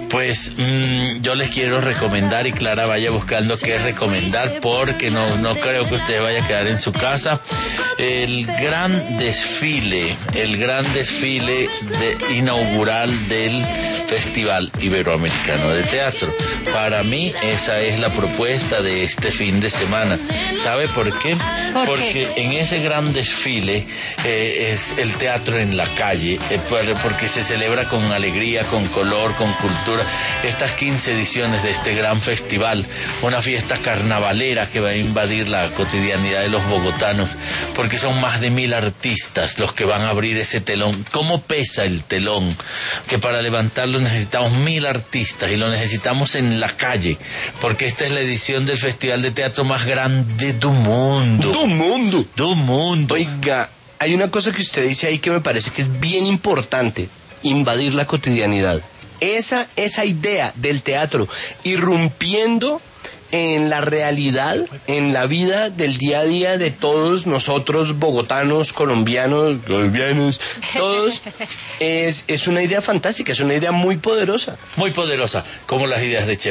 Pues yo les quiero recomendar, y Clara vaya buscando qué recomendar, porque no creo que usted vaya a quedar en su casa. El gran desfile inaugural del Festival Iberoamericano de Teatro. Para mí esa es la propuesta de este fin de semana. ¿Sabe por qué? Porque en ese gran desfile es el teatro en la calle, porque se celebra con alegría, con color, con cultura. Estas 15 ediciones de este gran festival, una fiesta carnavalera que va a invadir la cotidianidad de los bogotanos, porque son más de 1000 artistas los que van a abrir ese telón. ¿Cómo pesa el telón? Que para levantarlo necesitamos 1000 artistas, y lo necesitamos en la calle, porque esta es la edición del Festival de Teatro más grande del mundo. ¡Do mundo! Oiga, hay una cosa que usted dice ahí que me parece que es bien importante: invadir la cotidianidad. Esa idea del teatro irrumpiendo en la realidad, en la vida del día a día de todos nosotros, bogotanos, colombianos, todos, es una idea fantástica, es una idea muy poderosa. Muy poderosa, como las ideas de Che.